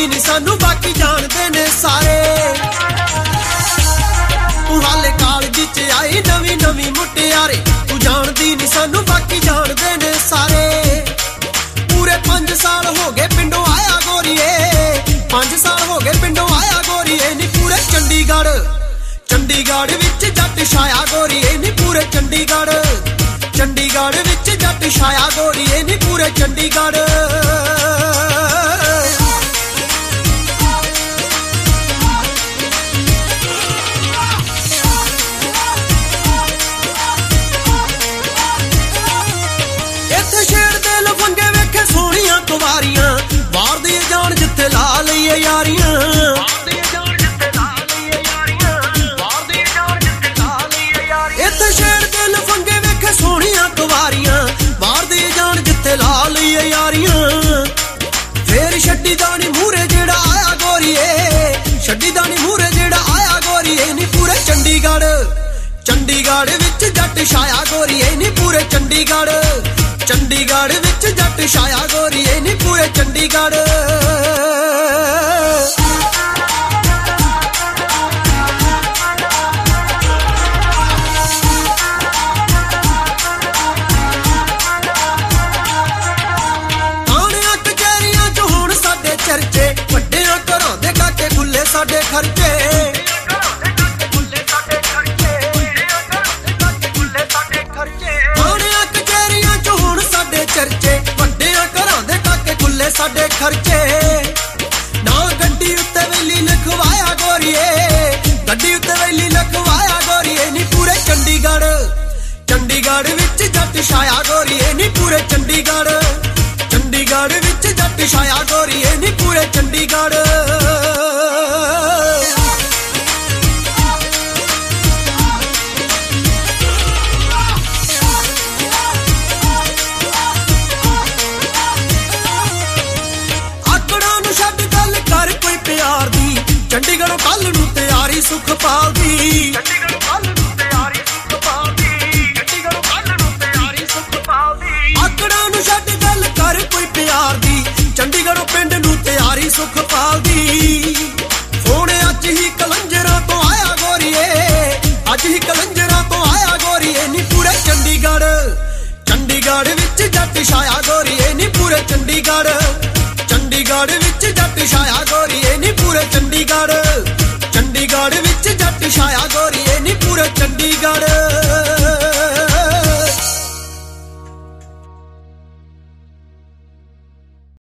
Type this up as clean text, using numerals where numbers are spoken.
ਜਾਣਦੀ ਨੀ ਸਾਨੂੰ ਬਾਕੀ ਜਾਣਦੇ ਨੇ ਸਾਰੇ ਤੂੰ ਹਾਲੇ ਕਾਲਜ ਚ ਆਈ ਨਵੀਂ ਨਵੀਂ ਮੁਟਿਆਰੇ ਤੂੰ ਜਾਣਦੀ ਨੀ ਸਾਨੂੰ ਬਾਕੀ ਜਾਣਦੇ ਨੇ ਸਾਰੇ ਪੂਰੇ 5 ਸਾਲ ਹੋ ਗਏ ਪਿੰਡੋਂ ਆਇਆ ਗੋਰੀਏ 5 ਸਾਲ ਹੋ ਗਏ ਪਿੰਡੋਂ ਆਇਆ ਗੋਰੀਏ ਨੀ ਪੂਰੇ ਚੰਡੀਗੜ੍ਹ ਵਿੱਚ ਜੱਟ ਛਾਇਆ ਗੋਰੀਏ ਨੀ ਪੂਰੇ ਚੰਡੀਗੜ੍ਹ ਵਿੱਚ ਜੱਟ ਛਾਇਆ ਗੋਰੀਏ ਨੀ ਪੂਰੇ ਚੰਡੀਗੜ੍ਹ ਇੱਥੇ ਸ਼ੇਰ ਦੇ ਲਫੰਗੇ ਵੇਖੇ ਸੋਹਣੀਆਂ ਕੁਵਾਰੀਆਂ ਬਾਹਰ ਦੀ ਜਾਣ ਜਿੱਥੇ ਲਾ ਲਈਏ ਯਾਰੀਆਂ ਇੱਥੇ ਸ਼ੇਰ ਦੇ ਲਫੰਗੇ ਵੇਖੇ ਸੋਹਣੀਆਂ ਕੁਵਾਰੀਆਂ ਬਾਹਰ ਦੀ ਜਾਣ ਜਿੱਥੇ ਲਾ ਲਈਏ ਯਾਰੀਆਂ ਫੇਰ ਛੱਡੀ ਦਾਣੀ ਮੂਹਰੇ ਜਿਹੜਾ ਆਇਆ ਗੋਰੀਏ ਛੱਡੀ ਦਾਣੀ ਮੂਹਰੇ ਜਿਹੜਾ ਆਇਆ ਗੋਰੀਏ ਨੀ ਪੂਰੇ ਚੰਡੀਗੜ੍ਹ ਵਿੱਚ ਜੱਟ ਛਾਇਆ ਗੋਰੀਏ ਨੀ ਪੂਰੇ ਚੰਡੀਗੜ੍ਹ ਵਿੱਚ ਜੱਟ ਛਾਇਆ ਗੋਰੀਏ ਨੀ ਪੂਰੇ ਚੰਡੀਗੜ੍ਹ ਚਰਚੇ ਵੱਡਿਆਂ ਘਰਾਂ ਦੇ ਕਾਕੇ ਖੁੱਲੇ ਸਾਡੇ ਖਰਚੇ ਥਾਣਿਆਂ ਕਚਹਿਰੀਆਂ ਚ ਹੁਣ ਸਾਡੇ ਚਰਚੇ ਵੱਡਿਆਂ ਘਰਾਂ ਦੇ ਕਾਕੇ ਖੁੱਲੇ ਸਾਡੇ ਖਰਚੇ ਨਾ ਗੱਡੀ ਉੱਤੇ ਵੈਲੀ ਲਿਖਵਾਇਆ ਗੋਰੀਏ ਗੱਡੀ ਉੱਤੇ ਵੈਲੀ ਲਿਖਵਾਇਆ ਗੋਰੀਏ ਨੀ ਪੂਰੇ ਚੰਡੀਗੜ੍ਹ ਵਿੱਚ ਜੱਟ ਛਾਇਆ ਗੋਰੀਏ ਨੀ ਪੂਰੇ ਚੰਡੀਗੜ੍ਹ ਵਿੱਚ ਜੱਟ ਛਾਇਆ ਗੋਰੀਏ ਨੀ ਪੂਰੇ ਚੰਡੀਗੜ੍ਹ ਆਕੜਾਂ ਨੂੰ ਛੱਡ ਗੱਲ ਕਰ ਕੋਈ ਪਿਆਰ ਦੀ ਚੰਡੀਗੜ੍ਹੋਂ ਕੱਲ ਨੂੰ ਤਿਆਰੀ ਸੁਖਪਾਲ ਦੀ ਆਕੜਾਂ ਨੂੰ ਛੱਡ ਗੱਲ ਕਰ ਕੋਈ ਪਿਆਰ ਦੀ ਚੰਡੀਗੜ੍ਹੋਂ ਪਿੰਡ ਨੂੰ ਤਿਆਰੀ ਸੁਖਪਾਲ ਦੀ ਹੁਣ ਅੱਜ ਹੀ ਕਲੰਜਰਾਂ ਤੋਂ ਆਇਆ ਗੋਰੀਏ ਅੱਜ ਹੀ ਕਲੰਜਰਾਂ ਤੋਂ ਆਇਆ ਗੋਰੀਏ ਨੀ ਪੂਰੇ ਚੰਡੀਗੜ੍ਹ ਵਿੱਚ ਜੱਟ ਛਾਇਆ ਗੋਰੀਏ ਨੀ ਪੂਰੇ ਚੰਡੀਗੜ੍ਹ ਵਿੱਚ ਜੱਟ ਛਾਇਆ ਗੋਰੀਏ ਨੀ ਪੂਰੇ ਚੰਡੀਗੜ੍ਹ ਵਿੱਚ ਜੱਟ ਛਾਇਆ ਗੋਰੀਏ